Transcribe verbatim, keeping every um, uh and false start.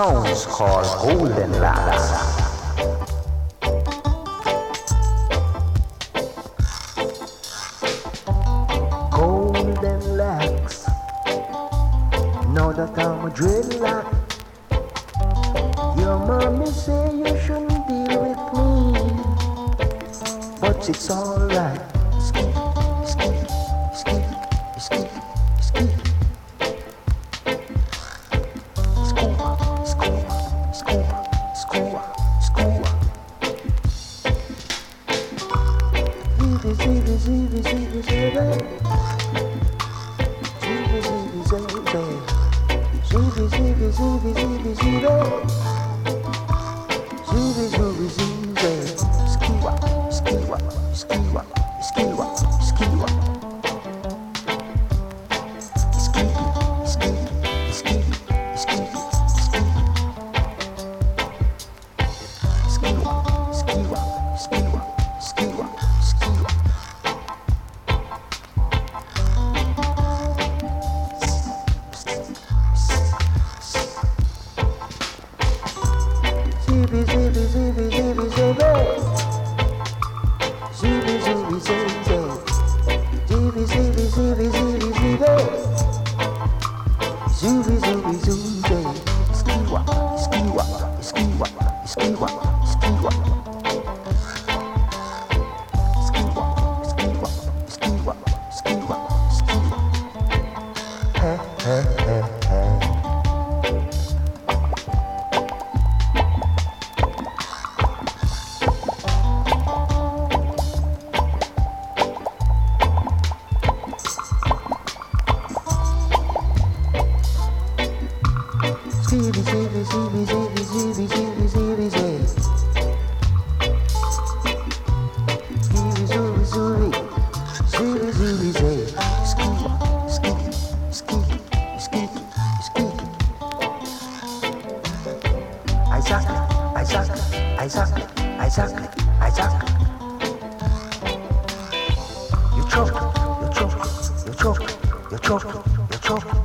sounds called Golden Lads. Golden Lads. Now that I'm a dreadlock, your mommy say you shouldn't deal with me, but it's alright. Ski, ski, ski, ski, ski. Scuba, scuba, scuba, scuba, scuba. Zibi, zibi, zibi, zibi, zibi. Zibi, zibi, zibi. Zibi, zibi, zibi, zibi, zibi. Zibi, zibi, zibi. Skiwa, skiwa, skiwa, skiwa, skiwa. Skiwi, skiwi, skiwi, skiwi, skiwi. Skiwa, skiwa, skiwa, skiwa, skiwa. Zibi, zibi, zibi, zibi, zibi. Zibi, zibi, zibi. Zibi, zibi, zibi, zibi, zibi. Zibi, zibi, zibi. Skiwa, skiwa, skiwa, skiwa, skiwa. Skiwa, skiwa, skiwa, skiwa, skiwa. Hey, hey, hey, hey. Zibi, zibi, zibi, zibi, zibi, zibi, zibi, zibi. Zibi, zubi, zubi. Zibi, zibi, zibi. Skiwa, skiwi, skiwi, skiwi, skiwi. Isaac, Isaac, Isaac, Isaac, Isaac. You choke, you choke, you choke, you choke, you choke.